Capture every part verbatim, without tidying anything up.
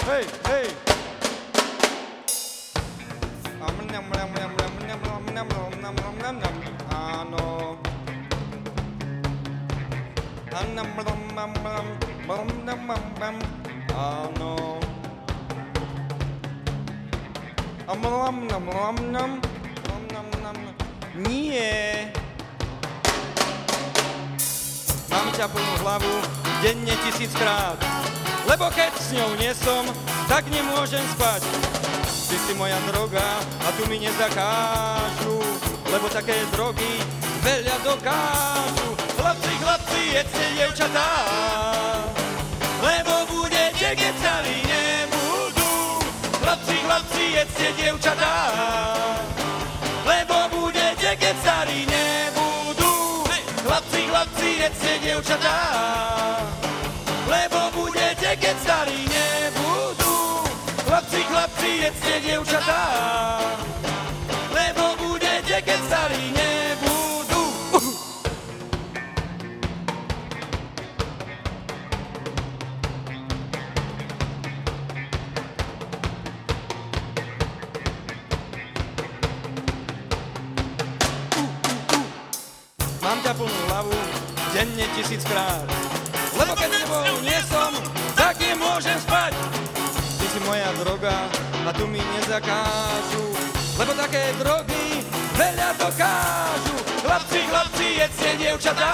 hej, hej. Áno. Áno. Nie. Mám ťa plnú hlavu denne tisíckrát, lebo keď s ňou nie som, tak nemôžem spať. Ty si moja droga a tu mi nezakážu, lebo také drogy veľa dokážu. Chlapci, chlapci, jedzte dievčatá, lebo budete, keď starí nebudú. Chlapci, chlapci, jedzte dievčatá, lebo budete, keď starí nebudú. Chlapci, chlapci, jedzte dievčatá, lebo budete, keď starí nebudú. Chlapci, chlapci, jedzte dievčatá, lebo budete, keď starí nebudú. Mám ťa plnú hlavu denne tisíckrát, lebo keď s tebou nie som, tak nemôžem spať. Ty si moja droga a tu mi nezakážu, lebo také drogy veľa dokážu. Chlapci, chlapci, jedzte dievčatá,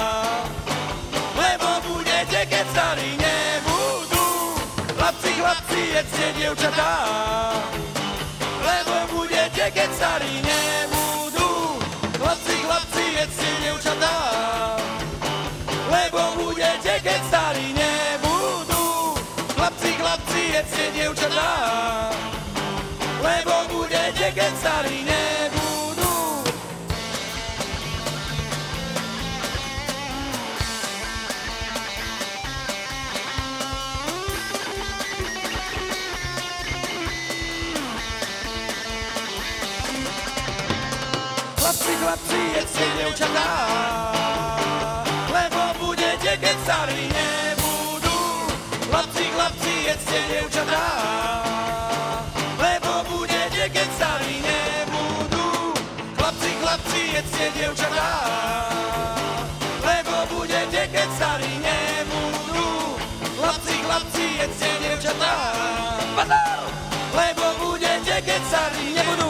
lebo budete, keď starí nebudú. Chlapci, chlapci, jedzte dievčatá, lebo budete, keď starí nebudú. Chlapci, chlapci, jedzte dievčatá, lebo budete, keď starí nebudú. Chlapci, chlapci, jedzte dievčatá, lebo budete, keď starí nebudú. Chlapci, chlapci, jedzte dievčatá, lebo budete, keď starí nebudú. Chlapci, chlapci, jedzte dievčatá, lebo budete, keď starí nebudú. Chlapci, chlapci, jedzte dievčatá, lebo budete, keď starí nebudú. Chlapci, chlapci, jedzte dievčatá, lebo budete, keď starí nebudú.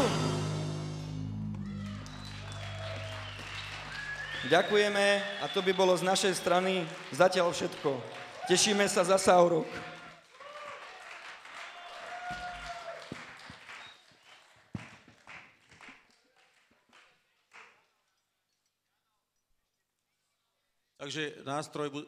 Ďakujeme a to by bolo z našej strany zatiaľ všetko. Tešíme sa zasa o rok. Takže nástroj